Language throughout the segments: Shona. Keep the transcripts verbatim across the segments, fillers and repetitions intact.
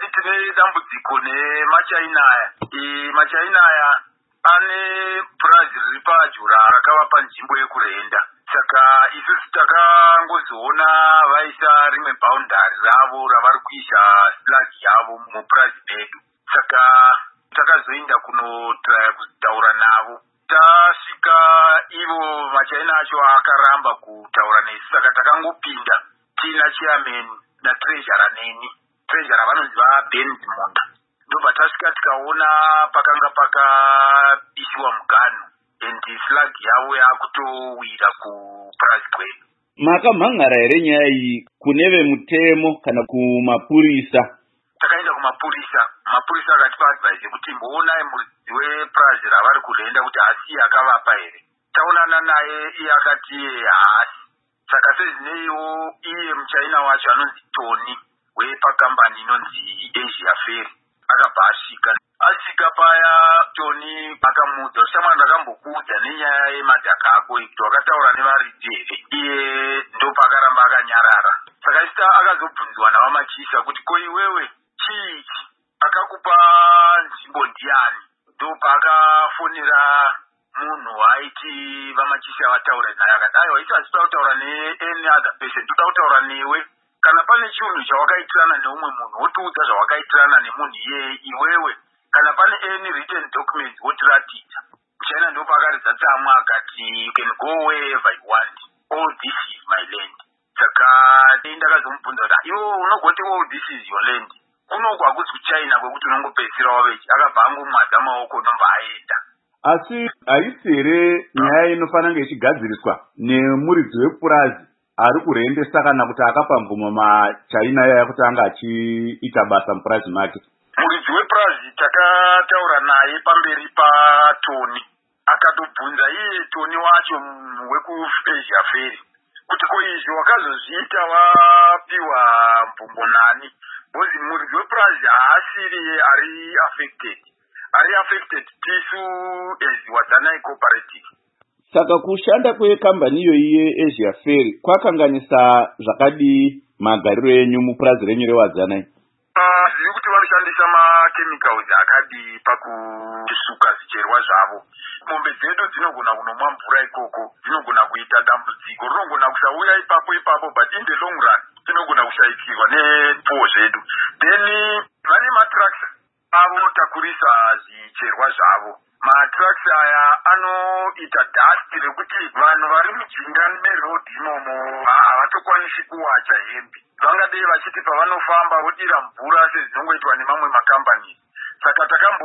tikati tine dambudziko nemachaina aya. Machaina aya ane purazi riri padyo rakavapa nzvimbo yekurenda. Saka isusu takangozoona vaisa rimwe boundary ravo ravari kuisa slag yavo mupurazi medu. Saka takazoenda kunotraya kutaura navo. Tasvika ivo machaina acho akaramba kutaura nesu, saka takangopinda tina chairman natreasurer neni. Treasurer vanonzi vaBenz Munda. Ndobva tasvika tikaona pakanga pakaisiwa mugano and flag yavo yakutowira kupurazi kwedu. Makamhangara here nyaya iyi kune vemutemo kana kumapurisa? Takaenda kumapurisa. Mapurisa akatipa advice kuti mboonai muridzi wepurazi ravari kurenda kuti hasi akavapa here. Taonana naye, iye akati haasi. Saka sezvineiwo iye muchaina wacho anonzi Tony wepakambani inonzi Asia Ferry akabva asvika. Asvika paya Tony akamuudza kuti shamwari ndakambokuudza nenyaya yemadhaka ako kuti wakataura nevaridzi here. Iye ndopakaramba akanyarara. Saka isita akazobvunzwa navamachisa kuti ko iwewe chii akakupa nzvimbo ndiani? Ndopakafonera munhu aiti vamachisa vataure naye akati aiwa isi hatitoda kutaura ne-any other person, toda kutaura newe. Kana pane chinhu chawakaitirana neumwe munhu wotiudza zvawakaitirana nemunhu iyeye iwewe. Kana pane any written documents wotiratidza. Muchaina ndipo akaridza tsamwa akati you can go wherever you want, all this is my land. Saka ndakazomubvunza kuti iwo unogoti all this is your land, unogwa hakuzi kuchaina kwekuti unongopedzisira wavechi. Akabva angomwadza maoko ndomba aenda. Asi haisi here nyaya inofanira kunge ichigadziriswa nemuridzi wepurazi ari kurendesa kana kuti akapa mvumo machaina yaya kuti anga achiita basa mupurazi make? Muridzi wepurazi takataura naye pamberi paTony. Akatobvunza iye Tony wacho wekuAsia Ferry kuti ko izvi wakazozviita wapiwa mvumbo nani? Bozi muridzi wepurazi haasiri ari affected. Ari affected tisu as Wadzanai Cooperative. Saka kushanda kwekambani iyo iye Asia Ferry kwakanganisa zvakadii magariro enyu mupurazi renyu reWadzanai? Ah, zviri kuti vanoshandisa machemicals akadii pakusuka zvicherwa zvavo. Mombe dzedu dzinogona kunomwa mvura ikoko, dzinogona kuita dambudziko, rinogona kusauya ipapo ipapo, but in the long run dzinogona kushaikirwa nepfuwo zvedu. Then vane matrucks avo takurisa zvicherwa zvavo. Matrucks aya anoita dust rekuti vanhu vari mujinga meroad imomo havatokwanisi kuwacha hembe. Vangadei vachiti pavanofamba vodira mvura sezvinongoitwa nemamwe makambani. Saka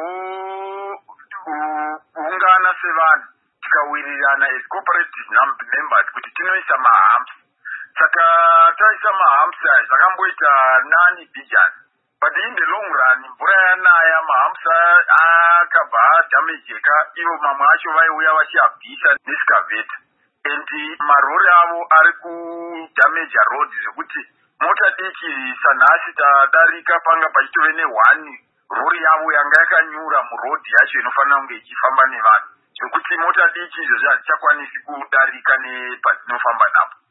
takamboungana sevanhu tikawirirana as cooperative members kuti tinoisa mahumps. Saka taisa mahumps aya zvakamboita nani billion. But in the long run, mvura yanaya mahumps akabva damageka, ivo mamwe acho vaiuya vachiabvisa nescavator. And marori avo ari kudamage road zvekuti mota diki sanhasi tadarika panga pachitove ne-one rori yavo yanga yakanyura murodhi yacho inofanira kunge ichifamba nevanhu. Zvekuti mota diki izvozvo hadzichakwanisi kudarika nepadzinofamba napo.